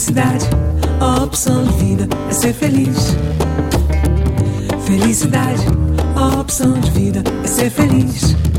Felicidade, a opção de vida é ser feliz. Felicidade, a opção de vida é ser feliz.